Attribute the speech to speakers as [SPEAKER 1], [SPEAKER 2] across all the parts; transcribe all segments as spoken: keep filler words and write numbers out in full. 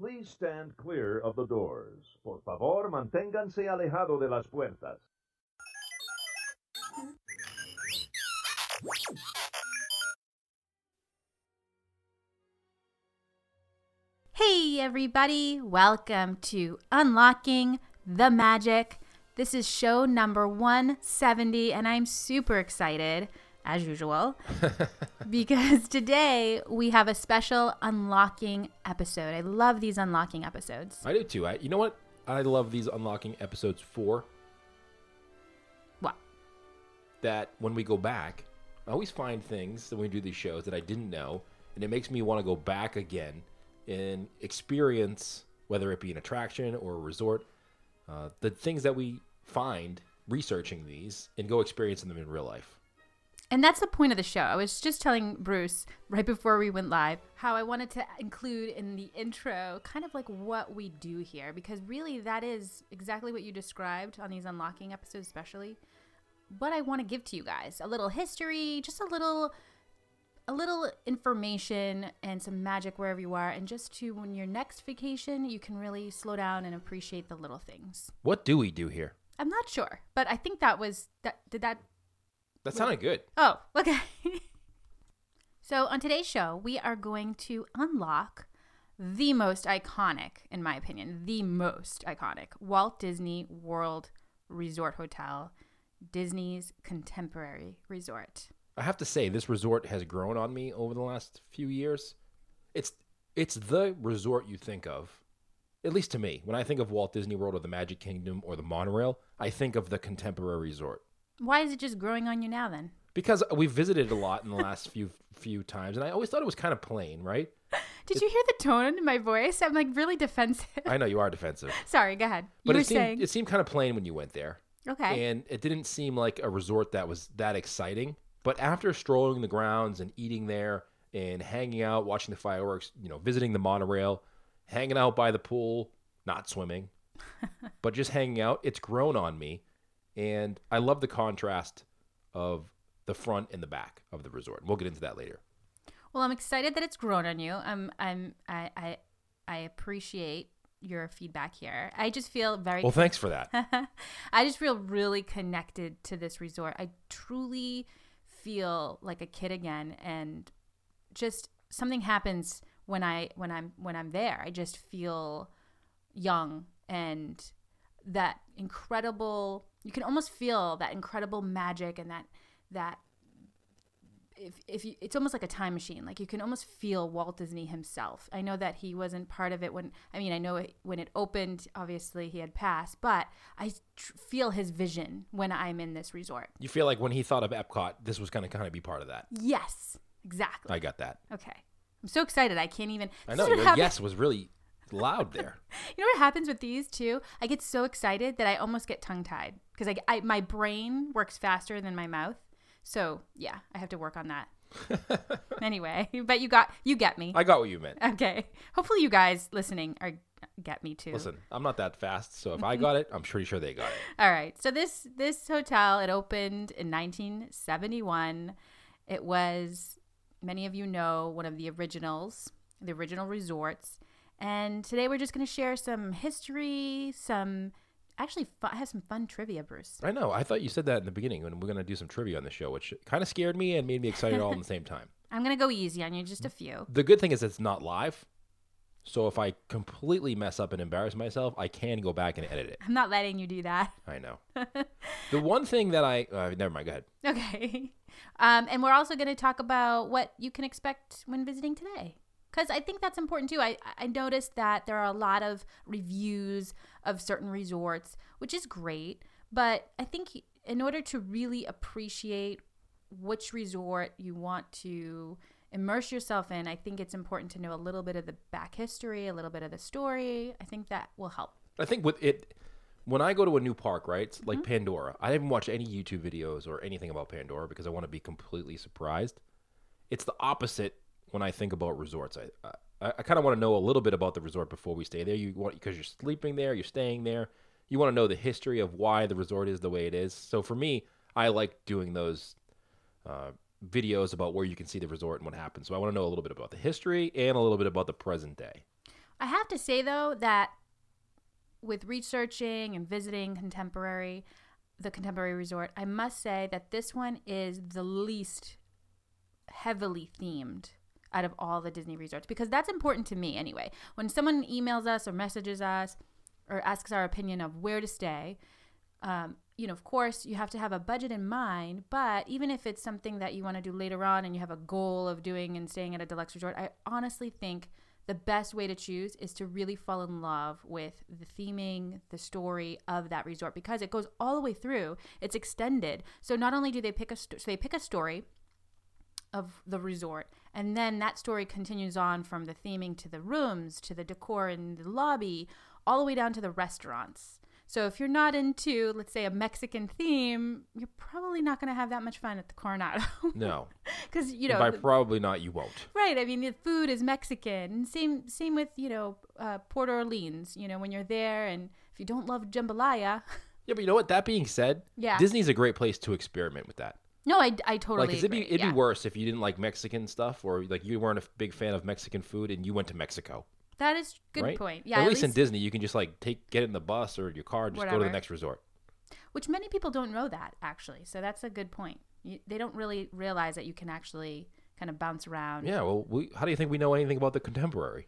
[SPEAKER 1] Please stand clear of the doors. Por favor, manténganse alejado de las puertas.
[SPEAKER 2] Hey everybody, welcome to Unlocking the Magic. This is show number one seventy and I'm super excited, as usual, because today we have a special unlocking episode. I love these unlocking episodes.
[SPEAKER 3] I do too. I, you know what I love these unlocking episodes for?
[SPEAKER 2] What?
[SPEAKER 3] That when we go back, I always find things when we do these shows that I didn't know, and it makes me want to go back again and experience, whether it be an attraction or a resort, uh, the things that we find researching these and go experiencing them in real life.
[SPEAKER 2] And that's the point of the show. I was just telling Bruce right before we went live how I wanted to include in the intro kind of like what we do here, because really that is exactly what you described on these unlocking episodes, especially what I want to give to you guys. A little history, just a little a little information and some magic wherever you are, and just to, when your next vacation, you can really slow down and appreciate the little things.
[SPEAKER 3] What do we do here?
[SPEAKER 2] I'm not sure, but I think that was that did that
[SPEAKER 3] That sounded good.
[SPEAKER 2] Oh, okay. So on today's show, we are going to unlock the most iconic, in my opinion, the most iconic Walt Disney World Resort Hotel, Disney's contemporary resort.
[SPEAKER 3] I have to say, this resort has grown on me over the last few years. It's it's the resort you think of, at least to me. When I think of Walt Disney World or the Magic Kingdom or the monorail, I think of the contemporary resort.
[SPEAKER 2] Why is it just growing on you now then?
[SPEAKER 3] Because we've visited a lot in the last few few times, and I always thought it was kind of plain, right?
[SPEAKER 2] Did
[SPEAKER 3] it,
[SPEAKER 2] you hear the tone in my voice? I'm like really defensive.
[SPEAKER 3] I know you are defensive.
[SPEAKER 2] Sorry, go ahead.
[SPEAKER 3] But
[SPEAKER 2] you
[SPEAKER 3] it
[SPEAKER 2] were
[SPEAKER 3] seemed,
[SPEAKER 2] saying
[SPEAKER 3] it seemed kind of plain when you went there.
[SPEAKER 2] Okay.
[SPEAKER 3] And it didn't seem like a resort that was that exciting. But after strolling the grounds and eating there and hanging out, watching the fireworks, you know, visiting the monorail, hanging out by the pool, not swimming, but just hanging out, it's grown on me. And I love the contrast of the front and the back of the resort. We'll get into that later.
[SPEAKER 2] Well, I'm excited that it's grown on you. I'm, I'm, I, I, I appreciate your feedback here. I just feel very.
[SPEAKER 3] Well, thanks for that.
[SPEAKER 2] I just feel really connected to this resort. I truly feel like a kid again, and just something happens when I when I'm when I'm there. I just feel young, and that incredible. You can almost feel that incredible magic and that that. If if you, it's almost like a time machine. Like you can almost feel Walt Disney himself. I know that he wasn't part of it when, I mean, I know it, when it opened, obviously he had passed, but I tr- feel his vision when I'm in this resort.
[SPEAKER 3] You feel like when he thought of Epcot, this was going to kind of be part of that.
[SPEAKER 2] Yes, exactly.
[SPEAKER 3] I got that.
[SPEAKER 2] Okay. I'm so excited. I can't even.
[SPEAKER 3] I know. Your
[SPEAKER 2] happen-
[SPEAKER 3] yes was really loud there.
[SPEAKER 2] You know what happens with these too? I get so excited that I almost get tongue-tied because I, I, my brain works faster than my mouth. So yeah, I have to work on that. Anyway, but you got you get me.
[SPEAKER 3] I got what you meant.
[SPEAKER 2] Okay. Hopefully you guys listening are get me too.
[SPEAKER 3] Listen, I'm not that fast, so if I got it, I'm pretty sure they got it.
[SPEAKER 2] All right. So this this hotel, it opened in nineteen seventy-one. It was, many of you know, one of the originals, the original resorts. And today we're just going to share some history, some Actually, I have some fun trivia, Bruce.
[SPEAKER 3] I know. I thought you said that in the beginning when we're going to do some trivia on the show, which kind of scared me and made me excited all at the same time.
[SPEAKER 2] I'm going to go easy on you, just a few.
[SPEAKER 3] The good thing is it's not live. So if I completely mess up and embarrass myself, I can go back and edit it.
[SPEAKER 2] I'm not letting you do that.
[SPEAKER 3] I know. The one thing that I... Uh, never mind. Go ahead.
[SPEAKER 2] Okay. Um, and we're also going to talk about what you can expect when visiting today. Because I think that's important too. I, I noticed that there are a lot of reviews of certain resorts, which is great. But I think in order to really appreciate which resort you want to immerse yourself in, I think it's important to know a little bit of the back history, a little bit of the story. I think that will help.
[SPEAKER 3] I think with it, when I go to a new park, right, like
[SPEAKER 2] Mm-hmm.
[SPEAKER 3] Pandora, I haven't watched any YouTube videos or anything about Pandora because I want to be completely surprised. It's the opposite when I think about resorts. I I, I kind of want to know a little bit about the resort before we stay there. You want because you're sleeping there, you're staying there. You want to know the history of why the resort is the way it is. So for me, I like doing those uh, videos about where you can see the resort and what happened. So I want to know a little bit about the history and a little bit about the present day.
[SPEAKER 2] I have to say, though, that with researching and visiting contemporary, the Contemporary Resort, I must say that this one is the least heavily themed out of all the Disney resorts, because that's important to me anyway. When someone emails us or messages us or asks our opinion of where to stay, um, you know, of course, you have to have a budget in mind, but even if it's something that you want to do later on and you have a goal of doing and staying at a deluxe resort, I honestly think the best way to choose is to really fall in love with the theming, the story of that resort, because it goes all the way through. It's extended. So not only do they pick a sto- so they pick a story of the resort, and then that story continues on from the theming to the rooms, to the decor in the lobby, all the way down to the restaurants. So if you're not into, let's say, a Mexican theme, you're probably not going to have that much fun at the Coronado.
[SPEAKER 3] No.
[SPEAKER 2] Because, you know.
[SPEAKER 3] And by
[SPEAKER 2] the,
[SPEAKER 3] probably not, you won't.
[SPEAKER 2] Right. I mean, the food is Mexican. Same same with, you know, uh, Port Orleans. You know, when you're there, and if you don't love jambalaya.
[SPEAKER 3] Yeah, but you know what? That being said,
[SPEAKER 2] yeah.
[SPEAKER 3] Disney's a great place to experiment with that.
[SPEAKER 2] No, I, I totally
[SPEAKER 3] like, it'd
[SPEAKER 2] agree.
[SPEAKER 3] be it'd
[SPEAKER 2] yeah.
[SPEAKER 3] be worse if you didn't like Mexican stuff, or like you weren't a big fan of Mexican food and you went to Mexico.
[SPEAKER 2] That is a good
[SPEAKER 3] right?
[SPEAKER 2] point. Yeah,
[SPEAKER 3] at,
[SPEAKER 2] at
[SPEAKER 3] least,
[SPEAKER 2] least
[SPEAKER 3] in Disney, you can just like take get in the bus or your car and just
[SPEAKER 2] whatever.
[SPEAKER 3] go to the next resort.
[SPEAKER 2] Which many people don't know that, actually. So that's a good point. You, they don't really realize that you can actually kind of bounce around.
[SPEAKER 3] Yeah, well, we, how do you think we know anything about the Contemporary?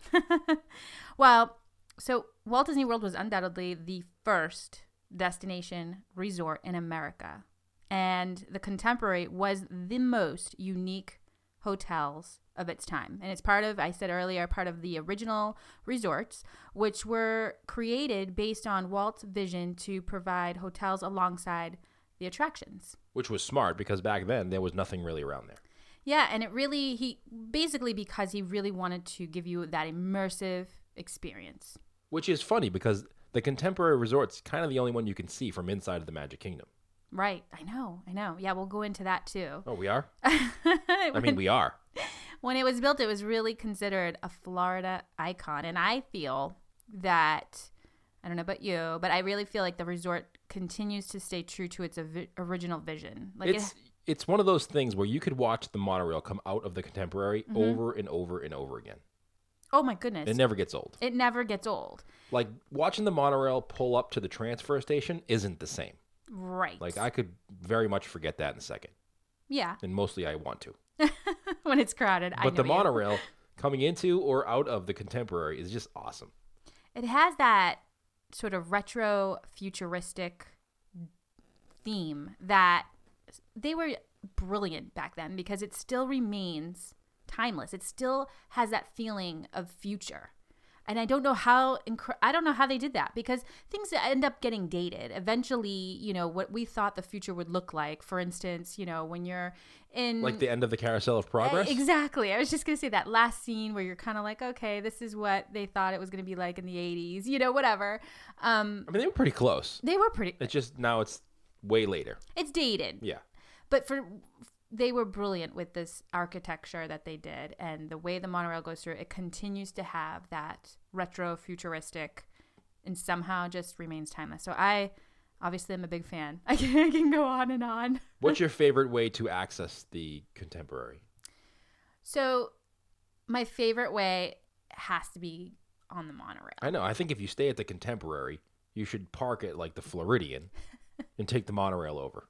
[SPEAKER 2] Well, so Walt Disney World was undoubtedly the first destination resort in America. And the Contemporary was the most unique hotels of its time. And it's part of, I said earlier, part of the original resorts, which were created based on Walt's vision to provide hotels alongside the attractions.
[SPEAKER 3] Which was smart, because back then there was nothing really around there.
[SPEAKER 2] Yeah, and it really, he basically because he really wanted to give you that immersive experience.
[SPEAKER 3] Which is funny, because the Contemporary Resort's kind of the only one you can see from inside of the Magic Kingdom.
[SPEAKER 2] Right. I know. I know. Yeah, we'll go into that too.
[SPEAKER 3] Oh, we are? I mean, we are.
[SPEAKER 2] When it was built, it was really considered a Florida icon. And I feel that, I don't know about you, but I really feel like the resort continues to stay true to its vi- original vision. Like
[SPEAKER 3] it's
[SPEAKER 2] it,
[SPEAKER 3] it's one of those things where you could watch the monorail come out of the Contemporary mm-hmm. over and over and over again.
[SPEAKER 2] Oh my goodness.
[SPEAKER 3] It never gets old.
[SPEAKER 2] It never gets old.
[SPEAKER 3] Like, watching the monorail pull up to the transfer station isn't the same.
[SPEAKER 2] Right.
[SPEAKER 3] Like, I could very much forget that in a second.
[SPEAKER 2] Yeah.
[SPEAKER 3] And mostly I want to.
[SPEAKER 2] When it's crowded, I know
[SPEAKER 3] But the
[SPEAKER 2] you.
[SPEAKER 3] monorail coming into or out of the Contemporary is just awesome.
[SPEAKER 2] It has that sort of retro futuristic theme that they were brilliant back then, because it still remains timeless. It still has that feeling of future. And I don't know how inc- I don't know how they did that, because things end up getting dated. Eventually, you know, what we thought the future would look like, for instance, you know, when you're in
[SPEAKER 3] Like the end of the Carousel of Progress?
[SPEAKER 2] Uh, exactly. I was just going to say that last scene where you're kind of like, okay, this is what they thought it was going to be like in the eighties, you know, whatever. Um,
[SPEAKER 3] I mean, they were pretty close.
[SPEAKER 2] they were pretty
[SPEAKER 3] It's just now it's way later.
[SPEAKER 2] It's dated.
[SPEAKER 3] Yeah.
[SPEAKER 2] But for they were brilliant with this architecture that they did, and the way the monorail goes through, it continues to have that retro futuristic and somehow just remains timeless. So I obviously am a big fan. I can, I can go on and on.
[SPEAKER 3] What's your favorite way to access the Contemporary?
[SPEAKER 2] So my favorite way has to be on the monorail.
[SPEAKER 3] I know. I think if you stay at the Contemporary, you should park at like the Floridian and take the monorail over.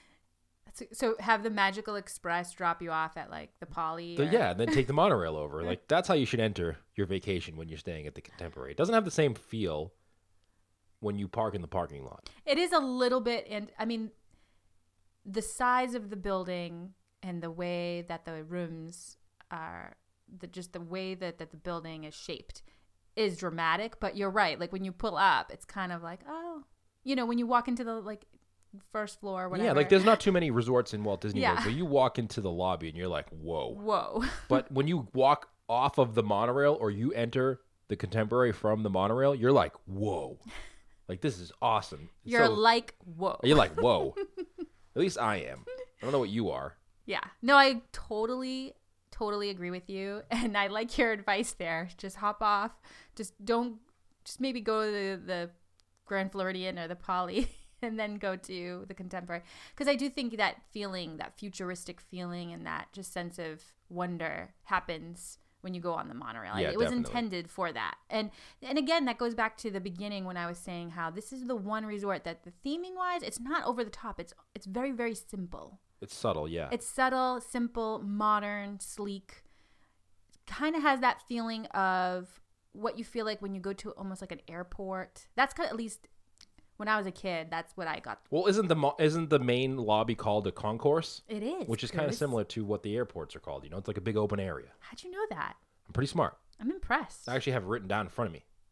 [SPEAKER 2] So have the Magical Express drop you off at like the Poly?
[SPEAKER 3] The,
[SPEAKER 2] or...
[SPEAKER 3] yeah, then take the monorail over. Like, that's how you should enter your vacation when you're staying at the Contemporary. It doesn't have the same feel when you park in the parking lot.
[SPEAKER 2] It is a little bit, and I mean, the size of the building and the way that the rooms are, the just the way that, that the building is shaped is dramatic. But you're right. Like when you pull up, it's kind of like, oh, you know, when you walk into the like first floor or whatever.
[SPEAKER 3] Yeah, like there's not too many resorts in Walt Disney
[SPEAKER 2] yeah.
[SPEAKER 3] World, but you walk into the lobby and you're like, whoa.
[SPEAKER 2] Whoa.
[SPEAKER 3] But when you walk off of the monorail or you enter the Contemporary from the monorail, you're like, whoa. Like, this is awesome.
[SPEAKER 2] You're
[SPEAKER 3] so,
[SPEAKER 2] like, whoa.
[SPEAKER 3] You're like, whoa. At least I am. I don't know what you are.
[SPEAKER 2] Yeah. No, I totally, totally agree with you. And I like your advice there. Just hop off. Just don't, just maybe go to the, the Grand Floridian or the Poly and then go to the Contemporary. Because I do think that feeling, that futuristic feeling and that just sense of wonder happens when you go on the monorail.
[SPEAKER 3] Yeah,
[SPEAKER 2] it was
[SPEAKER 3] definitely.
[SPEAKER 2] intended for that. And and again, that goes back to the beginning when I was saying how this is the one resort that the theming wise, it's not over the top. It's it's very, very simple.
[SPEAKER 3] It's subtle, yeah.
[SPEAKER 2] It's subtle, simple, modern, sleek. Kind of has that feeling of what you feel like when you go to almost like an airport. That's kind of, at least when I was a kid, that's what I got.
[SPEAKER 3] Well, isn't the mo- isn't the main lobby called a concourse?
[SPEAKER 2] It is.
[SPEAKER 3] Which is kind of
[SPEAKER 2] Chris.
[SPEAKER 3] similar to what the airports are called. You know, it's like a big open area.
[SPEAKER 2] How'd you know that?
[SPEAKER 3] I'm pretty smart.
[SPEAKER 2] I'm impressed.
[SPEAKER 3] I actually have it written down in front of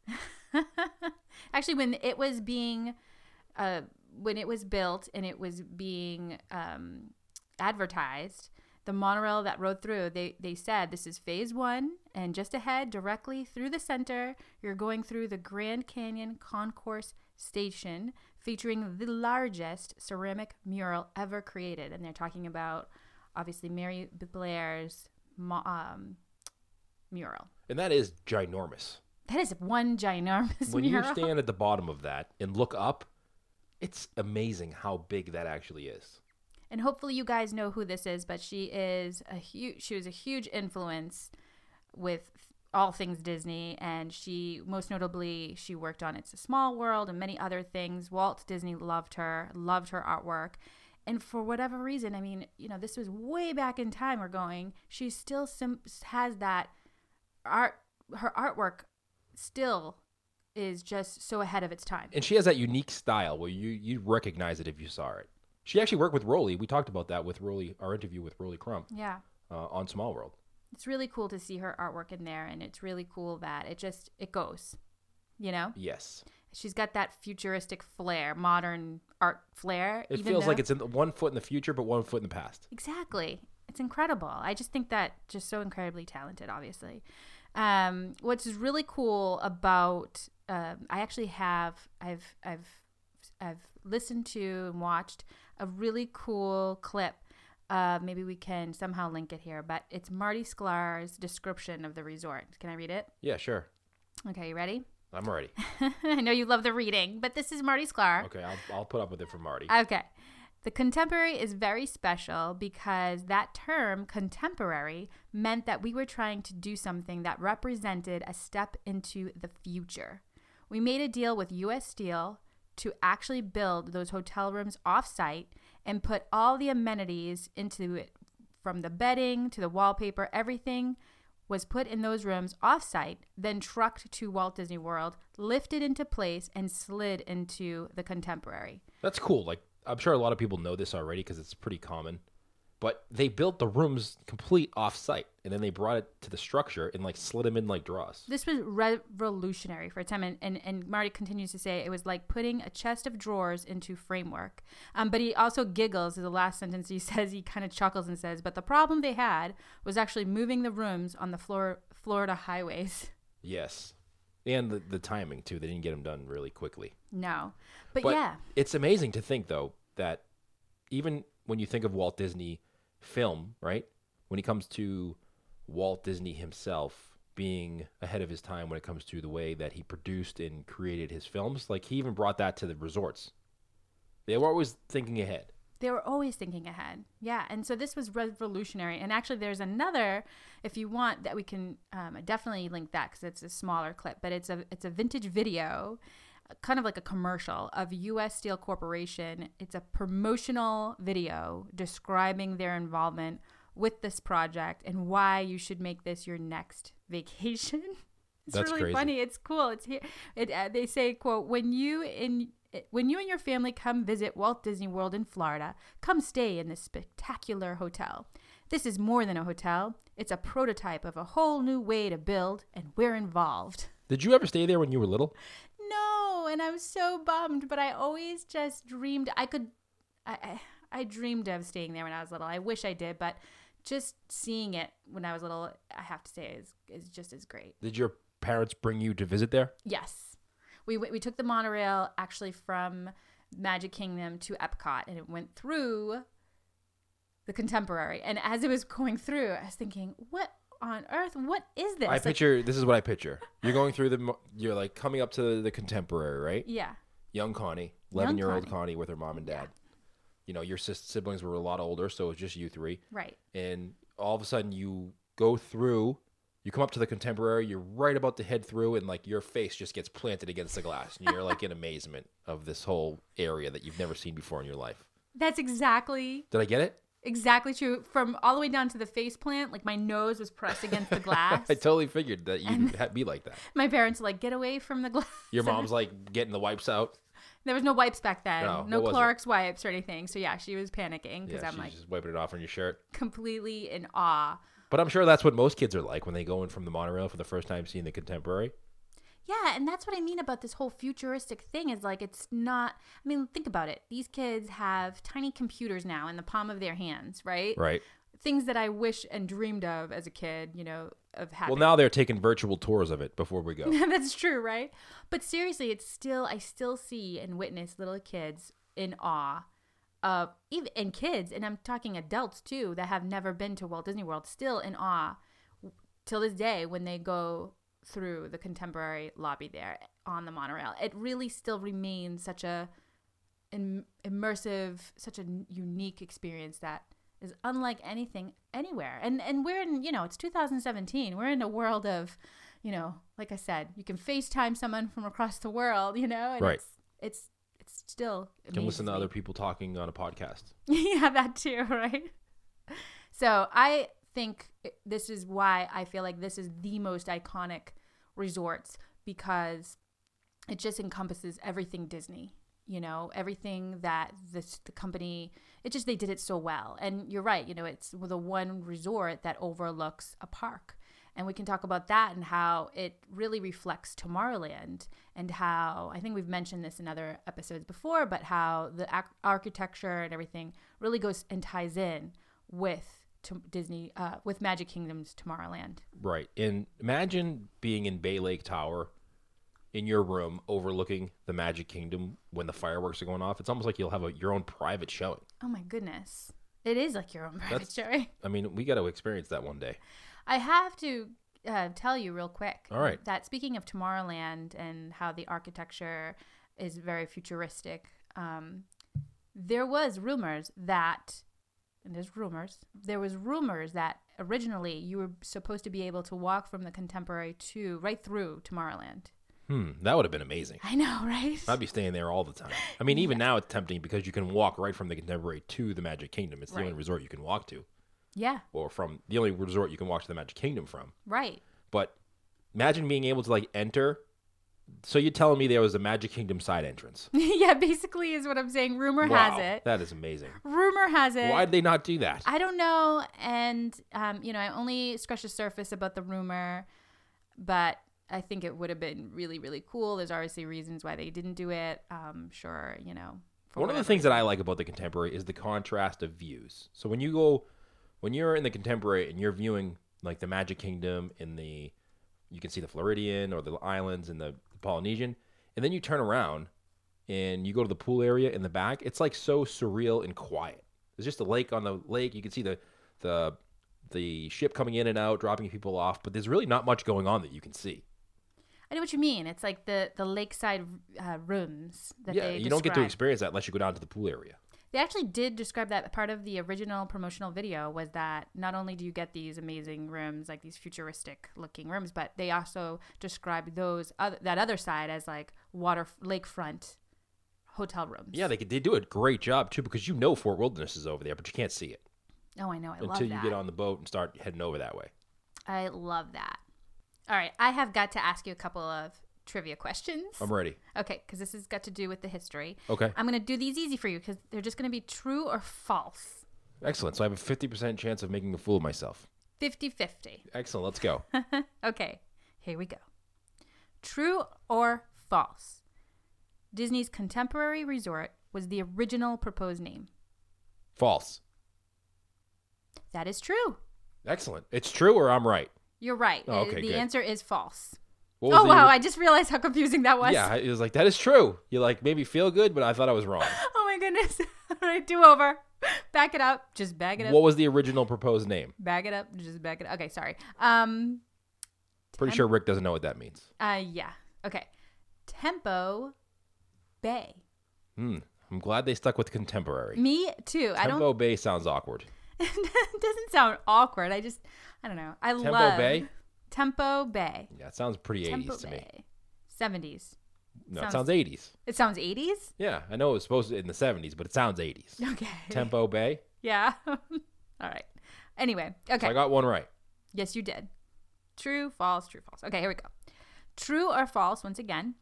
[SPEAKER 3] me.
[SPEAKER 2] Actually, when it was being, uh, when it was built and it was being um, advertised, the monorail that rode through, they, they said this is phase one, and just ahead, directly through the center, you're going through the Grand Canyon Concourse Station, featuring the largest ceramic mural ever created. And they're talking about, obviously, Mary Blair's mo- um, mural.
[SPEAKER 3] And that is ginormous.
[SPEAKER 2] That is one ginormous
[SPEAKER 3] When
[SPEAKER 2] mural.
[SPEAKER 3] you stand at the bottom of that and look up, it's amazing how big that actually is.
[SPEAKER 2] And hopefully you guys know who this is, but she is a huge she was a huge influence with all things Disney, and she most notably she worked on It's a Small World and many other things. Walt Disney loved her, loved her artwork. And for whatever reason, I mean, you know, this was way back in time we're going. She still sim- has that art her artwork still is just so ahead of its time.
[SPEAKER 3] And she has that unique style where you you recognize it if you saw it. She actually worked with Rolly. We talked about that with Rolly, our interview with Rolly Crumb
[SPEAKER 2] Yeah.
[SPEAKER 3] uh, on Small World.
[SPEAKER 2] It's really cool to see her artwork in there, and it's really cool that it just it goes, you know?
[SPEAKER 3] Yes.
[SPEAKER 2] She's got that futuristic flair, modern art flair.
[SPEAKER 3] It
[SPEAKER 2] even
[SPEAKER 3] feels
[SPEAKER 2] though-
[SPEAKER 3] like it's in the, one foot in the future, but one foot in the past.
[SPEAKER 2] Exactly. It's incredible. I just think that just so incredibly talented, obviously. Um, what's really cool about, um, I actually have, I've, I've, I've listened to and watched a really cool clip. Uh, maybe we can somehow link it here, but it's Marty Sklar's description of the resort. Can I read it?
[SPEAKER 3] Yeah, sure.
[SPEAKER 2] Okay, you ready?
[SPEAKER 3] I'm ready.
[SPEAKER 2] I know you love the reading, but this is Marty Sklar.
[SPEAKER 3] Okay, I'll, I'll put up with it from Marty.
[SPEAKER 2] Okay. The contemporary is very special because that term, contemporary, meant that we were trying to do something that represented a step into the future. We made a deal with U S Steel to actually build those hotel rooms off-site and put all the amenities into it, from the bedding to the wallpaper. Everything was put in those rooms off-site, then trucked to Walt Disney World, lifted into place, and slid into the contemporary.
[SPEAKER 3] That's cool. Like, I'm sure a lot of people know this already because it's pretty common. But they built the rooms complete off-site, and then they brought it to the structure and like slid them in like draws.
[SPEAKER 2] This was revolutionary for a time, and, and, and Marty continues to say it was like putting a chest of drawers into framework. Um, but he also giggles in the last sentence. He says, he kind of chuckles and says, but the problem they had was actually moving the rooms on the Flor- Florida highways.
[SPEAKER 3] Yes. And the, the timing, too. They didn't get them done really quickly.
[SPEAKER 2] No. But,
[SPEAKER 3] But
[SPEAKER 2] yeah.
[SPEAKER 3] it's amazing to think, though, that even when you think of Walt Disney film, right? When it comes to Walt Disney himself being ahead of his time when it comes to the way that he produced and created his films, like he even brought that to the resorts. They were always thinking ahead.
[SPEAKER 2] They were always thinking ahead. Yeah. And so this was revolutionary. And actually, there's another, if you want, that we can um, definitely link that because it's a smaller clip, but it's a it's a vintage video, kind of like a commercial of U S Steel Corporation. It's a promotional video describing their involvement with this project and why you should make this your next vacation. It's
[SPEAKER 3] That's
[SPEAKER 2] really
[SPEAKER 3] crazy.
[SPEAKER 2] funny. It's cool. It's here. It, uh, they say, quote, when you in when you and your family come visit Walt Disney World in Florida, come stay in this spectacular hotel. This is more than a hotel. It's a prototype of a whole new way to build, and we're involved.
[SPEAKER 3] Did you ever stay there when you were little?
[SPEAKER 2] No, and I'm so bummed, but I always just dreamed I could I, I I dreamed of staying there when I was little. I wish I did, but just seeing it when I was little, I have to say, is is just as great.
[SPEAKER 3] Did your parents bring you to visit there?
[SPEAKER 2] Yes. We we took the monorail actually from Magic Kingdom to Epcot, and it went through the Contemporary. And as it was going through, I was thinking, what on earth? What is this?
[SPEAKER 3] I
[SPEAKER 2] Like,
[SPEAKER 3] picture, this is what I picture. You're going through the, mo- you're like coming up to the Contemporary, right?
[SPEAKER 2] yeah.
[SPEAKER 3] Young Connie, eleven-year-old
[SPEAKER 2] Connie.
[SPEAKER 3] Connie with her mom and dad. You know, your sis- siblings were a lot older, so it was just you three.
[SPEAKER 2] Right.
[SPEAKER 3] And all of a sudden you go through You come up to the Contemporary, you're right about to head through, and like your face just gets planted against the glass, and you're like in amazement of this whole area that you've never seen before in your life.
[SPEAKER 2] That's exactly
[SPEAKER 3] Did I get it?
[SPEAKER 2] exactly true. From all the way down to the face plant, like my nose was pressed against the glass.
[SPEAKER 3] I totally figured that you'd ha- be like that.
[SPEAKER 2] My parents were like, get away from the glass.
[SPEAKER 3] Your mom's like getting the wipes out.
[SPEAKER 2] There was no wipes back then.
[SPEAKER 3] No,
[SPEAKER 2] No,
[SPEAKER 3] what was
[SPEAKER 2] Clorox wipes or anything. So yeah, she was panicking because
[SPEAKER 3] Yeah,
[SPEAKER 2] I'm
[SPEAKER 3] she's
[SPEAKER 2] like
[SPEAKER 3] just wiping it off on your shirt.
[SPEAKER 2] completely in awe.
[SPEAKER 3] But I'm sure that's what most kids are like when they go in from the monorail for the first time seeing the Contemporary.
[SPEAKER 2] Yeah, and that's what I mean about this whole futuristic thing is like it's not I mean, think about it. These kids have tiny computers now in the palm of their hands, right?
[SPEAKER 3] Right.
[SPEAKER 2] Things that I wish and dreamed of as a kid, you know, of having.
[SPEAKER 3] Well, now they're taking virtual tours of it before we go.
[SPEAKER 2] That's true, right? But seriously, it's still I still see and witness little kids in awe of even and kids, and I'm talking adults too that have never been to Walt Disney World, still in awe till this day when they go through the Contemporary lobby there on the monorail. It really still remains such a im- immersive, such a unique experience that is unlike anything anywhere. And and we're in, you know, it's two thousand seventeen. We're in a world of, you know, like I said, you can FaceTime someone from across the world, you know, and
[SPEAKER 3] Right.
[SPEAKER 2] it's it's it's still
[SPEAKER 3] You can listen to
[SPEAKER 2] amazes me.
[SPEAKER 3] other people talking on a podcast.
[SPEAKER 2] Yeah, that too, right? So I think this is why I feel like this is the most iconic resorts because it just encompasses everything Disney, you know, everything that this the company, it just, they did it so well. And you're right, you know, it's the one resort that overlooks a park. And we can talk about that and how it really reflects Tomorrowland and how, I think we've mentioned this in other episodes before, but how the ac- architecture and everything really goes and ties in with to Disney, uh, with Magic Kingdom's Tomorrowland.
[SPEAKER 3] Right. And imagine being in Bay Lake Tower in your room overlooking the Magic Kingdom when the fireworks are going off. It's almost like you'll have a, your own private showing.
[SPEAKER 2] Oh my goodness. It is like your own private
[SPEAKER 3] That's-
[SPEAKER 2] showing.
[SPEAKER 3] I mean, we got to experience that one day.
[SPEAKER 2] I have to uh, tell you real quick
[SPEAKER 3] All right.
[SPEAKER 2] that speaking of Tomorrowland and how the architecture is very futuristic, um, there was rumors that, and there's rumors, there was rumors that originally you were supposed to be able to walk from the Contemporary to right through Tomorrowland.
[SPEAKER 3] Hmm. That would have been amazing.
[SPEAKER 2] I know, right?
[SPEAKER 3] I'd be staying there all the time. I mean, even now it's tempting because you can walk right from the Contemporary to the Magic Kingdom. It's the
[SPEAKER 2] Right.
[SPEAKER 3] only resort you can walk to.
[SPEAKER 2] Yeah,
[SPEAKER 3] Or from the only resort you can walk to the Magic Kingdom from.
[SPEAKER 2] right.
[SPEAKER 3] But imagine being able to like enter. So you're telling me there was a Magic Kingdom side entrance?
[SPEAKER 2] Yeah, basically is what I'm saying. Rumor has
[SPEAKER 3] Wow,
[SPEAKER 2] it.
[SPEAKER 3] that is amazing.
[SPEAKER 2] Rumor has it.
[SPEAKER 3] Why did they not do that?
[SPEAKER 2] I don't know. And, um, you know, I only scratched the surface about the rumor, but I think it would have been really, really cool. There's obviously reasons why they didn't do it. Um, sure, you know. for
[SPEAKER 3] One of the
[SPEAKER 2] whatever
[SPEAKER 3] things that
[SPEAKER 2] reason.
[SPEAKER 3] I like about the Contemporary is the contrast of views. So when you go, when you're in the Contemporary and you're viewing like the Magic Kingdom in the, you can see the Floridian or the islands and the Polynesian, and then you turn around and you go to the pool area in the back. It's like so surreal and quiet. There's just a lake on the lake. You can see the the the ship coming in and out, dropping people off, but there's really not much going on that you can see.
[SPEAKER 2] I know what you mean. It's like the, the lakeside uh, rooms that
[SPEAKER 3] Yeah,
[SPEAKER 2] they
[SPEAKER 3] you don't get to
[SPEAKER 2] describe.
[SPEAKER 3] experience that unless you go down to the pool area.
[SPEAKER 2] They actually did describe that. Part of the original promotional video was that not only do you get these amazing rooms, like these futuristic looking rooms, but they also described those other, that other side as like water lakefront hotel rooms.
[SPEAKER 3] Yeah, they could, they do a great job too because you know Fort Wilderness is over there, but you can't see it
[SPEAKER 2] Oh, I know. I love
[SPEAKER 3] until you
[SPEAKER 2] that.
[SPEAKER 3] get on the boat and start heading over that way.
[SPEAKER 2] I love that. All right, I have got to ask you a couple of trivia questions.
[SPEAKER 3] I'm ready.
[SPEAKER 2] Okay, because this has got to do with the history.
[SPEAKER 3] Okay.
[SPEAKER 2] I'm going to do these easy for you because they're just going to be true or false.
[SPEAKER 3] Excellent. So I have a fifty percent chance of making a fool of myself.
[SPEAKER 2] fifty-fifty.
[SPEAKER 3] Excellent. Let's go.
[SPEAKER 2] Okay, here we go. True or false? Disney's Contemporary Resort was the original proposed name.
[SPEAKER 3] False.
[SPEAKER 2] That is true.
[SPEAKER 3] Excellent. It's true or I'm right?
[SPEAKER 2] You're right.
[SPEAKER 3] Oh, okay,
[SPEAKER 2] the
[SPEAKER 3] good.
[SPEAKER 2] answer is false.
[SPEAKER 3] What was
[SPEAKER 2] Oh,
[SPEAKER 3] the-
[SPEAKER 2] wow. I just realized how confusing that was.
[SPEAKER 3] Yeah, it was like, that is true. You like made me feel good, but I thought I was wrong.
[SPEAKER 2] Oh, my goodness. All right, do over. Back it up. Just back it up.
[SPEAKER 3] What was the original proposed name?
[SPEAKER 2] Back it up. Just back it up. Okay, sorry. Um,
[SPEAKER 3] Pretty
[SPEAKER 2] Tem-
[SPEAKER 3] sure Rick doesn't know what that means.
[SPEAKER 2] Uh, yeah. Okay. Tempo Bay.
[SPEAKER 3] Hmm. I'm glad they stuck with Contemporary.
[SPEAKER 2] Me too. I don't.
[SPEAKER 3] Tempo Bay sounds awkward.
[SPEAKER 2] It doesn't sound awkward. I just, I don't know. I
[SPEAKER 3] Tempo
[SPEAKER 2] love
[SPEAKER 3] Bay?
[SPEAKER 2] Tempo Bay.
[SPEAKER 3] Yeah, it sounds pretty
[SPEAKER 2] Tempo
[SPEAKER 3] eighties to me.
[SPEAKER 2] Bay. seventies.
[SPEAKER 3] No,
[SPEAKER 2] Sounds-
[SPEAKER 3] it sounds eighties.
[SPEAKER 2] It sounds eighties?
[SPEAKER 3] Yeah, I know it was supposed to in the seventies, but it sounds eighties.
[SPEAKER 2] Okay.
[SPEAKER 3] Tempo Bay.
[SPEAKER 2] Yeah. All right. Anyway. Okay.
[SPEAKER 3] So I got one right.
[SPEAKER 2] Yes, you did. True, false, true, false. Okay, here we go. True or false, once again.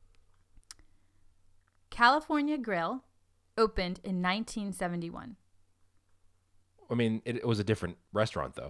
[SPEAKER 2] California Grill opened in nineteen seventy-one.
[SPEAKER 3] I mean, it, it was a different restaurant though.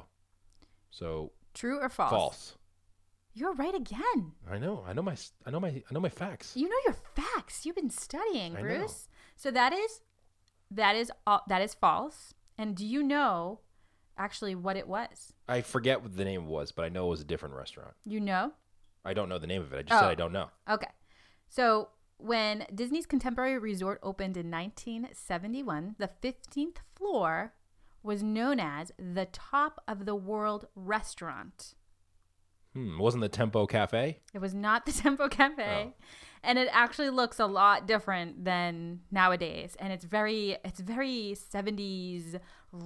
[SPEAKER 3] So
[SPEAKER 2] True or false?
[SPEAKER 3] false.
[SPEAKER 2] You're right again.
[SPEAKER 3] I know. I know my. I know my. I know my facts.
[SPEAKER 2] You know your facts. You've been studying,
[SPEAKER 3] I
[SPEAKER 2] Bruce.
[SPEAKER 3] know.
[SPEAKER 2] So that is that is all, that is false. And do you know actually what it was?
[SPEAKER 3] I forget what the name was, but I know it was a different restaurant.
[SPEAKER 2] You know?
[SPEAKER 3] I don't know the name of it. I just
[SPEAKER 2] Oh.
[SPEAKER 3] said I don't know.
[SPEAKER 2] Okay. So when Disney's Contemporary Resort opened in nineteen seventy-one, the fifteenth floor was known as the Top of the World Restaurant.
[SPEAKER 3] Hmm. Wasn't the Tempo Cafe?
[SPEAKER 2] It was not the Tempo Cafe.
[SPEAKER 3] Oh.
[SPEAKER 2] And it actually looks a lot different than nowadays. And it's very it's very seventies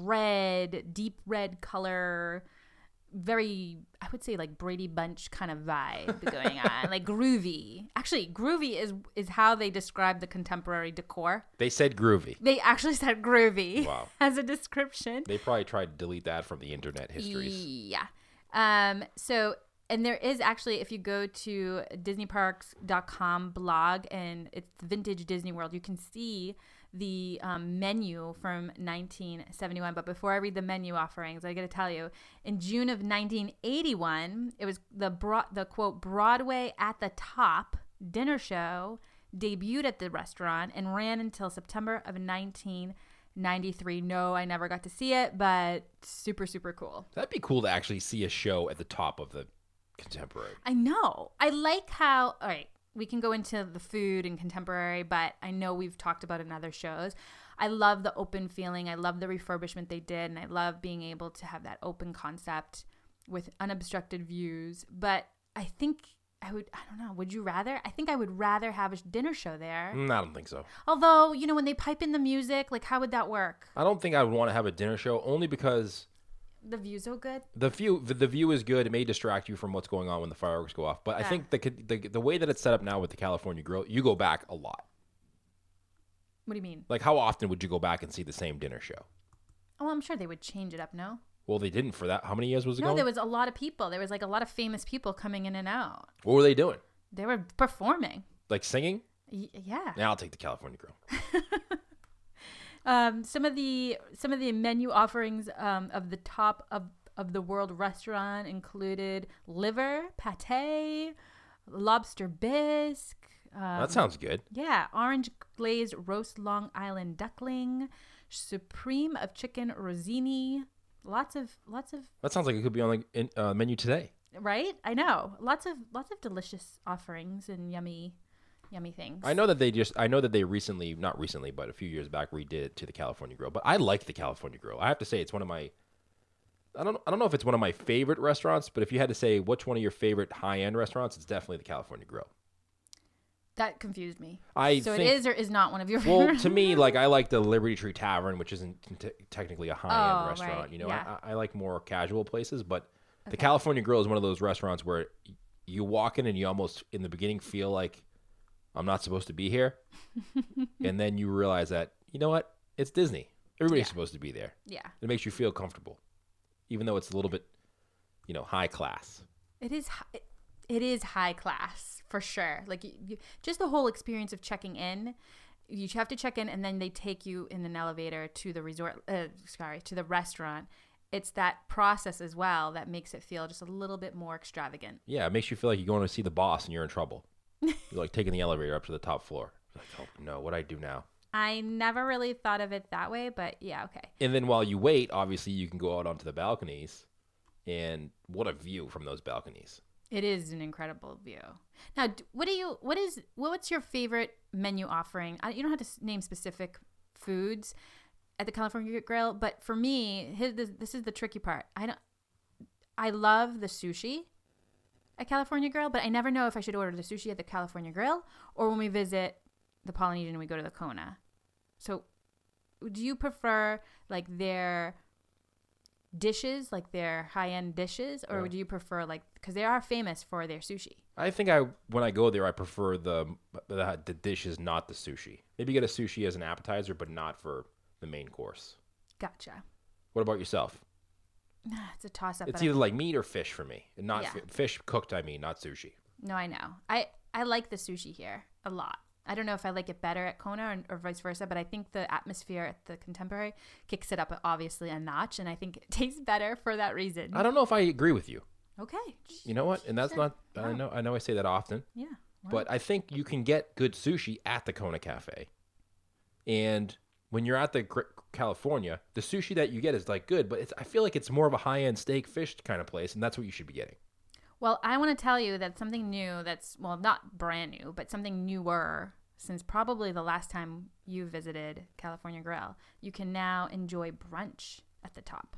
[SPEAKER 2] red, deep red color, very, I would say like Brady Bunch kind of vibe going on. Like groovy. Actually, groovy is is how they describe the contemporary decor.
[SPEAKER 3] They said groovy.
[SPEAKER 2] They actually said groovy
[SPEAKER 3] Wow.
[SPEAKER 2] as a description.
[SPEAKER 3] They probably tried to delete that from the internet histories.
[SPEAKER 2] Yeah. Um, so, and there is actually, if you go to disney parks dot com blog and it's Vintage Disney World, you can see the um, menu from nineteen seventy-one. But before I read the menu offerings, I got to tell you, in June of nineteen eighty-one, it was the bro- the quote Broadway at the Top dinner show debuted at the restaurant and ran until September of nineteen ninety-three. No, I never got to see it, but super, super cool.
[SPEAKER 3] That'd be cool to actually see a show at the top of the Contemporary.
[SPEAKER 2] I know. I like how, all right, we can go into the food and contemporary, but I know we've talked about it in other shows. I love the open feeling. I love the refurbishment they did, and I love being able to have that open concept with unobstructed views. But I think I would, I don't know, would you rather? I think I would rather have a dinner show there.
[SPEAKER 3] Mm, I don't think so.
[SPEAKER 2] Although, you know, when they pipe in the music, like how would that work?
[SPEAKER 3] I don't think I would want to have a dinner show only because
[SPEAKER 2] The view's so good.
[SPEAKER 3] the view the, the view is good. It may distract you from what's going on when the fireworks go off. But I
[SPEAKER 2] Yeah.
[SPEAKER 3] think the, the the way that it's set up now with the California Grill, you go back a lot.
[SPEAKER 2] What do you mean?
[SPEAKER 3] Like, how often would you go back and see the same dinner show?
[SPEAKER 2] Oh, I'm sure they would change it up, no?
[SPEAKER 3] Well, they didn't for that. How many years was it
[SPEAKER 2] No,
[SPEAKER 3] going?
[SPEAKER 2] there was a lot of people. There was like a lot of famous people coming in and out.
[SPEAKER 3] What were they doing?
[SPEAKER 2] They were performing.
[SPEAKER 3] Like singing?
[SPEAKER 2] Y- yeah.
[SPEAKER 3] Yeah, I'll take the California Grill.
[SPEAKER 2] Um, some of the some of the menu offerings um, of the top of, of the world restaurant included liver, pate, lobster bisque. Um,
[SPEAKER 3] That sounds good.
[SPEAKER 2] yeah, orange glazed roast Long Island duckling, supreme of chicken rosini. Lots of lots of
[SPEAKER 3] That sounds like it could be on the in, uh, menu today.
[SPEAKER 2] right. I know lots of lots of delicious offerings and yummy, yummy things.
[SPEAKER 3] I know that they just I know that they recently, not recently, but a few years back redid it to the California Grill. But I like the California Grill. I have to say it's one of my I don't I don't know if it's one of my favorite restaurants, but if you had to say which one of your favorite high-end restaurants, it's definitely the California Grill.
[SPEAKER 2] That confused me.
[SPEAKER 3] I
[SPEAKER 2] so
[SPEAKER 3] think,
[SPEAKER 2] it is or is not one of your
[SPEAKER 3] well,
[SPEAKER 2] favorites.
[SPEAKER 3] to me, like I like the Liberty Tree Tavern, which isn't t- technically a high-end
[SPEAKER 2] Oh,
[SPEAKER 3] restaurant.
[SPEAKER 2] right.
[SPEAKER 3] You know,
[SPEAKER 2] Yeah.
[SPEAKER 3] I, I like more casual places, but the
[SPEAKER 2] Okay.
[SPEAKER 3] California Grill is one of those restaurants where y- you walk in and you almost in the beginning feel like I'm not supposed to be here, and then you realize that you know what, it's Disney. Everybody's
[SPEAKER 2] Yeah.
[SPEAKER 3] supposed to be there.
[SPEAKER 2] Yeah,
[SPEAKER 3] It makes you feel comfortable, even though it's a little bit, you know, high class.
[SPEAKER 2] it is. hi- It is high class for sure. Like you, you, just the whole experience of checking in. You have to check in, and then they take you in an elevator to the resort. Uh, sorry, to the restaurant. It's that process as well that makes it feel just a little bit more extravagant.
[SPEAKER 3] Yeah, it makes you feel like you're going to see the boss and you're in trouble. You're like taking the elevator up to the top floor. Like, oh no, what do I do now?
[SPEAKER 2] I never really thought of it that way, but yeah, okay.
[SPEAKER 3] And then while you wait, obviously you can go out onto the balconies, and what a view from those balconies.
[SPEAKER 2] It is an incredible view. Now, d- what do you? What is? What's your favorite menu offering? I, you don't have to s- name specific foods at the California Grill, but for me, his, this, this is the tricky part. I don't. I love the sushi at California Grill, but I never know if I should order the sushi at the California Grill or when we visit the Polynesian and we go to the Kona. So, do you prefer like their dishes, like their high-end dishes, or
[SPEAKER 3] Yeah.
[SPEAKER 2] do you prefer like because they are famous for their sushi?
[SPEAKER 3] I think I when I go there, I prefer the, the the dishes, not the sushi. Maybe get a sushi as an appetizer, but not for the main course.
[SPEAKER 2] Gotcha.
[SPEAKER 3] What about yourself?
[SPEAKER 2] It's a toss-up.
[SPEAKER 3] It's
[SPEAKER 2] but I-
[SPEAKER 3] either like meat or fish for me, and not
[SPEAKER 2] Yeah.
[SPEAKER 3] fi- fish cooked. I mean, not sushi.
[SPEAKER 2] No, I know. I I like the sushi here a lot. I don't know if I like it better at Kona or, or vice versa, but I think the atmosphere at the Contemporary kicks it up obviously a notch, and I think it tastes better for that reason.
[SPEAKER 3] I don't know if I agree with you.
[SPEAKER 2] Okay.
[SPEAKER 3] You know what? And that's
[SPEAKER 2] Sure.
[SPEAKER 3] not. I
[SPEAKER 2] Wow.
[SPEAKER 3] know. I know. I say that often,
[SPEAKER 2] Yeah. Wow.
[SPEAKER 3] but I think you can get good sushi at the Kona Cafe, and when you're at the Gr- California, the sushi that you get is like good, but it's, I feel like it's more of a high-end steak fish kind of place, and that's what you should be getting.
[SPEAKER 2] Well, I want to tell you that something new that's, well, not brand new, but something newer since probably the last time you visited California Grill. You can now enjoy brunch at the top.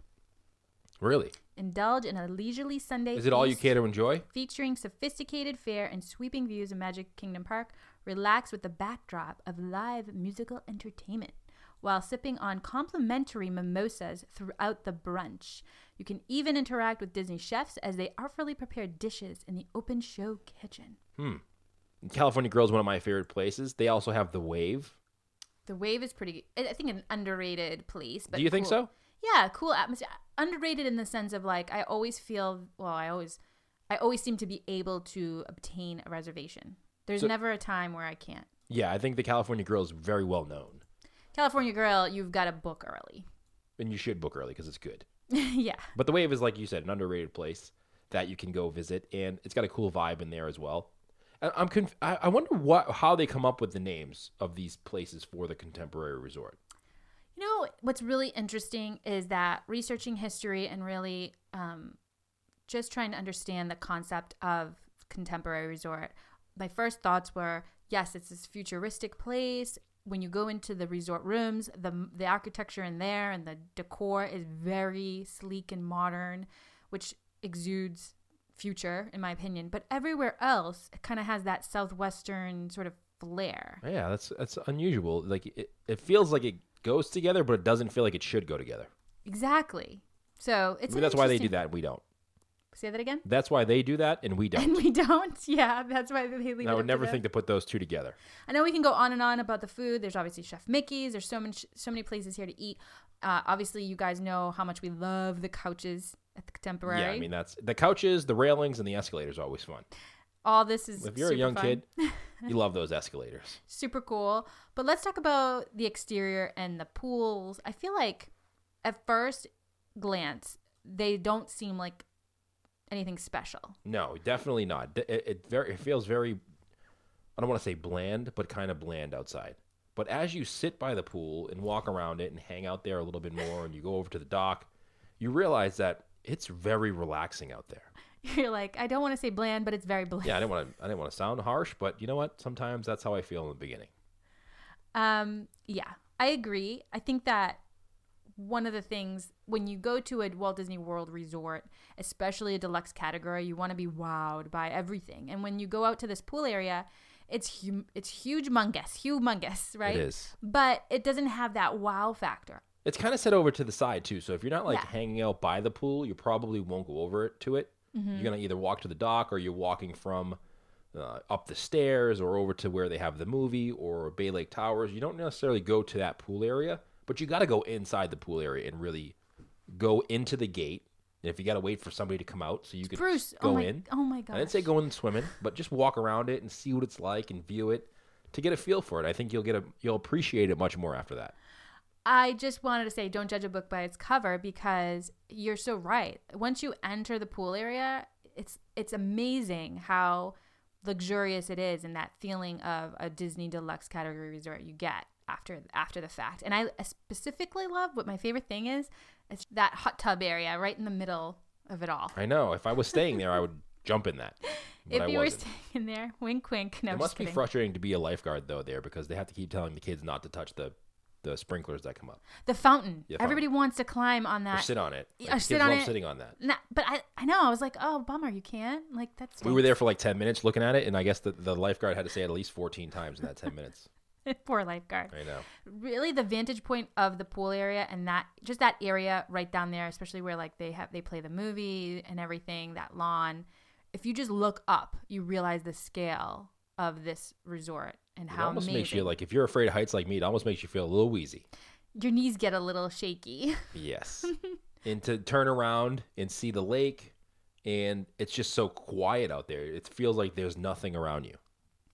[SPEAKER 3] Really?
[SPEAKER 2] Indulge in a leisurely Sunday
[SPEAKER 3] Is it all you
[SPEAKER 2] feast
[SPEAKER 3] care to enjoy?
[SPEAKER 2] featuring sophisticated fare and sweeping views of Magic Kingdom Park. Relax with the backdrop of live musical entertainment while sipping on complimentary mimosas throughout the brunch. You can even interact with Disney chefs as they artfully prepare dishes in the open show kitchen.
[SPEAKER 3] Hmm. California Grill is one of my favorite places. They also have the Wave.
[SPEAKER 2] The Wave is pretty, I I think, an underrated place. But
[SPEAKER 3] Do you think
[SPEAKER 2] cool.
[SPEAKER 3] so?
[SPEAKER 2] Yeah, cool atmosphere. Underrated in the sense of like, I always feel, well, I always, I always seem to be able to obtain a reservation. There's
[SPEAKER 3] So-
[SPEAKER 2] never a time where I can't.
[SPEAKER 3] Yeah, I think the California Grill is very well known,
[SPEAKER 2] California Grill, you've got to book early.
[SPEAKER 3] and you should book early because it's good.
[SPEAKER 2] Yeah.
[SPEAKER 3] But the Wave is, like you said, an underrated place that you can go visit, and it's got a cool vibe in there as well. I- I'm conf- I I wonder what how they come up with the names of these places for the Contemporary Resort.
[SPEAKER 2] You know, what's really interesting is that researching history and really um, just trying to understand the concept of Contemporary Resort, my first thoughts were, yes, it's this futuristic place. When you go into the resort rooms, the the architecture in there and the decor is very sleek and modern, which exudes future, in my opinion. But everywhere else, it kind of has that southwestern sort of flair.
[SPEAKER 3] Yeah, that's that's unusual. Like it, it feels like it goes together, but it doesn't feel like it should go together.
[SPEAKER 2] Exactly. So it's
[SPEAKER 3] Maybe
[SPEAKER 2] an
[SPEAKER 3] that's why they do
[SPEAKER 2] interesting-
[SPEAKER 3] that, and we don't.
[SPEAKER 2] Say that again.
[SPEAKER 3] That's why they do that, and we don't.
[SPEAKER 2] And we don't. Yeah, that's why they leave
[SPEAKER 3] And
[SPEAKER 2] it
[SPEAKER 3] I
[SPEAKER 2] up
[SPEAKER 3] would
[SPEAKER 2] to
[SPEAKER 3] never
[SPEAKER 2] them.
[SPEAKER 3] think to put those two together.
[SPEAKER 2] I know we can go on and on about the food. There's obviously Chef Mickey's. There's so many, so many places here to eat. Uh, obviously, you guys know how much we love the couches at the Contemporary.
[SPEAKER 3] Yeah, I mean that's the couches, the railings, and the escalators are always fun.
[SPEAKER 2] all this is
[SPEAKER 3] If you're a
[SPEAKER 2] super
[SPEAKER 3] young
[SPEAKER 2] fun.
[SPEAKER 3] kid, you love those escalators.
[SPEAKER 2] Super cool. But let's talk about the exterior and the pools. I feel like at first glance, they don't seem like anything special.
[SPEAKER 3] No, definitely not. It, it very it feels very I don't want to say bland, but kind of bland outside. But as you sit by the pool and walk around it and hang out there a little bit more and you go over to the dock, you realize that it's very relaxing out there.
[SPEAKER 2] You're like, I don't want to say bland, but it's very bland.
[SPEAKER 3] Yeah, I didn't want to I didn't want to sound harsh, but you know what? Sometimes that's how I feel in the beginning.
[SPEAKER 2] Um, yeah, I agree. I think that one of the things when you go to a Walt Disney World resort, especially a deluxe category, you want to be wowed by everything. And when you go out to this pool area, it's hum- it's huge, humongous, humongous, right?
[SPEAKER 3] It is.
[SPEAKER 2] But it doesn't have that wow factor.
[SPEAKER 3] It's kind of set over to the side too. So if you're not like
[SPEAKER 2] Yeah.
[SPEAKER 3] hanging out by the pool, you probably won't go over it to it.
[SPEAKER 2] Mm-hmm.
[SPEAKER 3] You're gonna either walk to the dock or you're walking from uh, up the stairs or over to where they have the movie or Bay Lake Towers. You don't necessarily go to that pool area, but you got to go inside the pool area and really go into the gate. And if you got to wait for somebody to come out so you could
[SPEAKER 2] Bruce,
[SPEAKER 3] go
[SPEAKER 2] oh my,
[SPEAKER 3] in.
[SPEAKER 2] oh my gosh.
[SPEAKER 3] I didn't say go in swimming, but just walk around it and see what it's like and view it to get a feel for it. I think you'll get a you'll appreciate it much more after that.
[SPEAKER 2] I just wanted to say don't judge a book by its cover because you're so right. Once you enter the pool area, it's it's amazing how luxurious it is and that feeling of a Disney deluxe category resort you get after after the fact. And I specifically love what my favorite thing is, it's that hot tub area right in the middle of it all.
[SPEAKER 3] I know. If I was staying there, I would jump in that. But
[SPEAKER 2] If
[SPEAKER 3] I
[SPEAKER 2] you
[SPEAKER 3] wasn't.
[SPEAKER 2] were staying in there, wink wink. No,
[SPEAKER 3] It
[SPEAKER 2] I'm
[SPEAKER 3] must
[SPEAKER 2] just
[SPEAKER 3] be
[SPEAKER 2] kidding.
[SPEAKER 3] frustrating to be a lifeguard though there because they have to keep telling the kids not to touch the the sprinklers that come up
[SPEAKER 2] The fountain.
[SPEAKER 3] Yeah,
[SPEAKER 2] Everybody wants to climb on
[SPEAKER 3] or
[SPEAKER 2] that.
[SPEAKER 3] sit on it.
[SPEAKER 2] Yeah,
[SPEAKER 3] Like,
[SPEAKER 2] or
[SPEAKER 3] kids
[SPEAKER 2] sit on
[SPEAKER 3] love
[SPEAKER 2] it.
[SPEAKER 3] sitting on that.
[SPEAKER 2] Nah, but I, I know. I was like, oh, bummer. You can't. Like, that's.
[SPEAKER 3] We were there for like ten minutes looking at it, and I guess the, the lifeguard had to say it at least fourteen times in that ten minutes.
[SPEAKER 2] Poor lifeguard.
[SPEAKER 3] I know.
[SPEAKER 2] Really, the vantage point of the pool area and that just that area right down there, especially where like they have they play the movie and everything, that lawn. If you just look up, you realize the scale of this resort and
[SPEAKER 3] It
[SPEAKER 2] how
[SPEAKER 3] almost
[SPEAKER 2] amazing.
[SPEAKER 3] makes you like, if you're afraid of heights like me, it almost makes you feel a little wheezy.
[SPEAKER 2] Your knees get a little shaky.
[SPEAKER 3] Yes. And to turn around and see the lake, and it's just so quiet out there. It feels like there's nothing around you.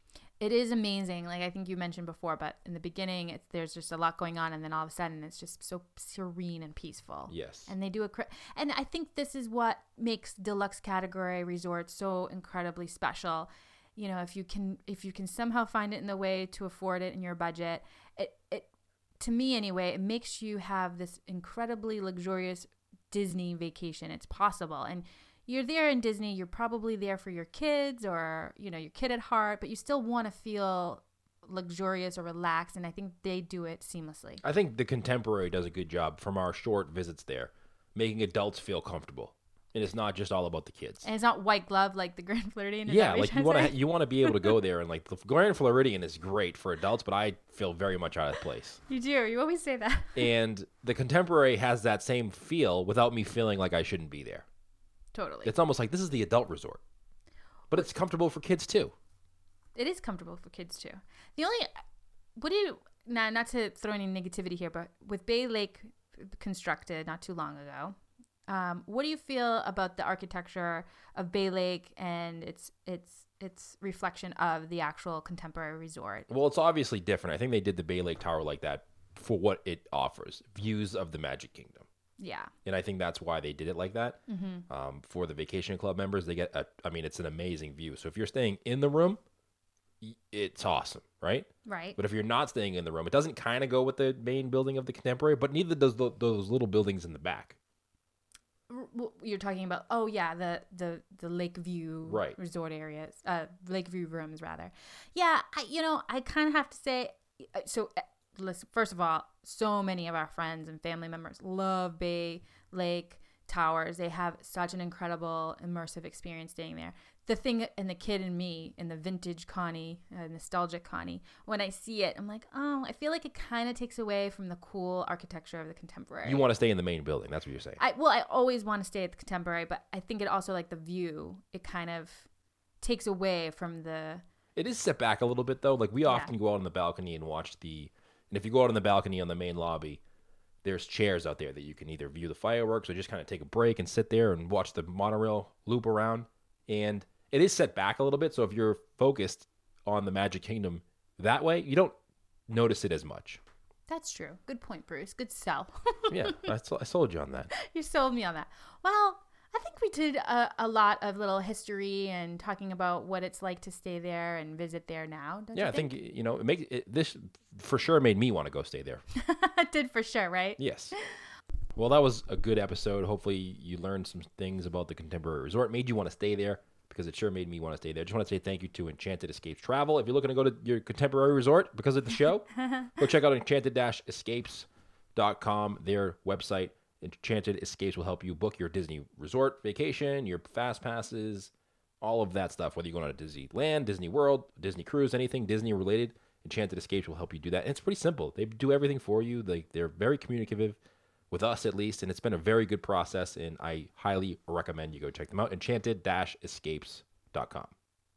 [SPEAKER 2] It is amazing. Like I think you mentioned before, but in the beginning, it's, there's just a lot going on, and then all of a sudden, it's just so serene and peaceful.
[SPEAKER 3] Yes.
[SPEAKER 2] And they do a, cr- and I think this is what makes deluxe category resorts so incredibly special. You know, if you can, if you can somehow find it in the way to afford it in your budget, it, it, to me anyway, it makes you have this incredibly luxurious Disney vacation. It's possible, and you're there in Disney, you're probably there for your kids or, you know, your kid at heart, but you still want to feel luxurious or relaxed, and I think they do it seamlessly.
[SPEAKER 3] I think the Contemporary does a good job from our short visits there, making adults feel comfortable. And it's not just all about the kids.
[SPEAKER 2] And it's not white glove like the Grand Floridian. Is
[SPEAKER 3] Yeah,
[SPEAKER 2] that what
[SPEAKER 3] like
[SPEAKER 2] you're
[SPEAKER 3] you want
[SPEAKER 2] trying
[SPEAKER 3] to
[SPEAKER 2] say?
[SPEAKER 3] you want to be able to go there, and like the Grand Floridian is great for adults, but I feel very much out of place.
[SPEAKER 2] You do. You always say that.
[SPEAKER 3] And the Contemporary has that same feel without me feeling like I shouldn't be there.
[SPEAKER 2] Totally.
[SPEAKER 3] It's almost like this is the adult resort, but it's comfortable for kids too.
[SPEAKER 2] It is comfortable for kids too. The only, what do you, now not to throw any negativity here, but with Bay Lake constructed not too long ago, um, what do you feel about the architecture of Bay Lake and its its its reflection of the actual Contemporary resort?
[SPEAKER 3] Well, it's obviously different. I think they did the Bay Lake Tower like that for what it offers, views of the Magic Kingdom.
[SPEAKER 2] Yeah.
[SPEAKER 3] And I think that's why they did it like that.
[SPEAKER 2] Mm-hmm.
[SPEAKER 3] Um, for the Vacation Club members, they get a, I mean, it's an amazing view. So if you're staying in the room, y- it's awesome, right?
[SPEAKER 2] Right.
[SPEAKER 3] But if you're not staying in the room, it doesn't kind of go with the main building of the Contemporary, but neither does the, those little buildings in the back.
[SPEAKER 2] R- w- You're talking about, oh yeah, the the the Lakeview
[SPEAKER 3] Right.
[SPEAKER 2] resort areas, uh, Lakeview rooms rather. Yeah, I you know I kind of have to say, uh, so uh, listen, first of all, so many of our friends and family members love Bay Lake Towers. They have such an incredible immersive experience staying there. The thing, and the kid in me, in the vintage Connie, uh, nostalgic Connie, when I see it, I'm like, oh, I feel like it kind of takes away from the cool architecture of the Contemporary.
[SPEAKER 3] You want to stay in the main building. That's what you're saying.
[SPEAKER 2] I well, I always want to stay at the Contemporary, but I think it also, like the view, it kind of takes away from the.
[SPEAKER 3] It is set back a little bit, though. Like, we
[SPEAKER 2] Yeah.
[SPEAKER 3] often go out on the balcony and watch the... And if you go out on the balcony on the main lobby, there's chairs out there that you can either view the fireworks or just kind of take a break and sit there and watch the monorail loop around. And it is set back a little bit, so if you're focused on the Magic Kingdom that way, you don't notice it as much.
[SPEAKER 2] That's true. Good point, Bruce. Good sell.
[SPEAKER 3] Yeah, I, s- I sold you on that.
[SPEAKER 2] You sold me on that. Well, I think we did a, a lot of little history and talking about what it's like to stay there and visit there now. Don't
[SPEAKER 3] Yeah,
[SPEAKER 2] you
[SPEAKER 3] I think, you know, it makes it, this for sure made me want to go stay there.
[SPEAKER 2] it did for sure, right?
[SPEAKER 3] Yes. Well, that was a good episode. Hopefully you learned some things about the Contemporary Resort, made you want to stay there, because it sure made me want to stay there. Just want to say thank you to Enchanted Escapes Travel. If you're looking to go to your Contemporary Resort because of the show, go check out enchanted dash escapes dot com, their website. Enchanted Escapes will help you book your Disney resort vacation, your fast passes, all of that stuff, whether you're going to Disneyland, Disney World, Disney Cruise, anything Disney related. Enchanted Escapes will help you do that. And it's pretty simple. They do everything for you. They, they're very communicative, with us at least, and it's been a very good process, and I highly recommend you go check them out. enchanted dash escapes dot com.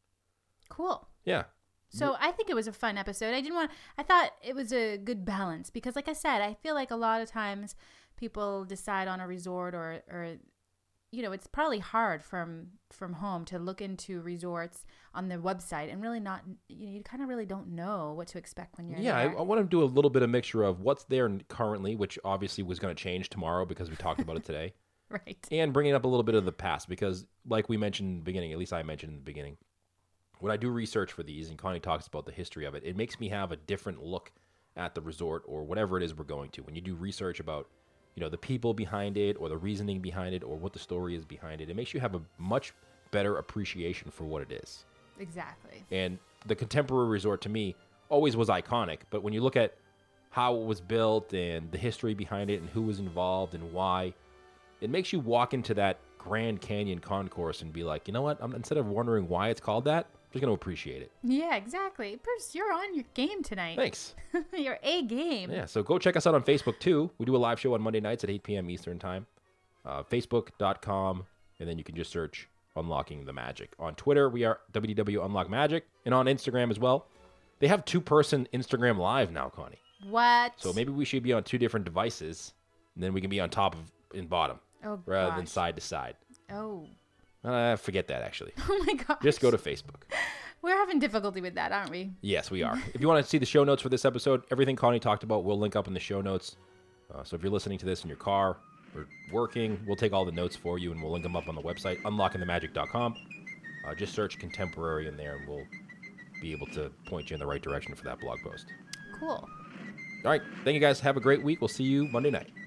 [SPEAKER 2] Cool.
[SPEAKER 3] Yeah.
[SPEAKER 2] So I think it was a fun episode. I didn't want. I thought it was a good balance because, like I said, I feel like a lot of times people decide on a resort or, or, you know, it's probably hard from from home to look into resorts on the website and really not. You know, you kind of really don't know what to expect when you're
[SPEAKER 3] Yeah, I,
[SPEAKER 2] there.
[SPEAKER 3] I want to do a little bit of mixture of what's there currently, which obviously was going to change tomorrow because we talked about it today,
[SPEAKER 2] Right.
[SPEAKER 3] and bringing up a little bit of the past because, like we mentioned in the beginning, at least I mentioned in the beginning, when I do research for these and Connie talks about the history of it, it makes me have a different look at the resort or whatever it is we're going to. When you do research about, you know, the people behind it or the reasoning behind it or what the story is behind it, it makes you have a much better appreciation for what it is.
[SPEAKER 2] Exactly.
[SPEAKER 3] And the Contemporary Resort to me always was iconic, but when you look at how it was built and the history behind it and who was involved and why, it makes you walk into that Grand Canyon concourse and be like, you know what? I'm, instead of wondering why it's called that, just going to appreciate it.
[SPEAKER 2] Yeah, exactly. Bruce, you're on your game tonight.
[SPEAKER 3] Thanks.
[SPEAKER 2] Your A game.
[SPEAKER 3] Yeah, so go check us out on Facebook, too. We do a live show on Monday nights at eight p.m. Eastern Time. Uh, Facebook dot com, and then you can just search Unlocking the Magic. On Twitter, we are W D W Unlock Magic, and on Instagram as well. They have two-person Instagram Live now, Connie.
[SPEAKER 2] What?
[SPEAKER 3] So maybe we should be on two different devices, and then we can be on top of and bottom
[SPEAKER 2] oh,
[SPEAKER 3] rather
[SPEAKER 2] gosh.
[SPEAKER 3] than side to side.
[SPEAKER 2] Oh.
[SPEAKER 3] Uh, forget that, actually.
[SPEAKER 2] Oh, my gosh.
[SPEAKER 3] Just go to Facebook.
[SPEAKER 2] We're having difficulty with that, aren't we?
[SPEAKER 3] Yes, we are. If you want to see the show notes for this episode, everything Connie talked about will link up in the show notes. Uh, so if you're listening to this in your car or working, we'll take all the notes for you, and we'll link them up on the website, unlocking the magic dot com. Uh, just search Contemporary in there, and we'll be able to point you in the right direction for that blog post.
[SPEAKER 2] Cool.
[SPEAKER 3] All right. Thank you, guys. Have a great week. We'll see you Monday night.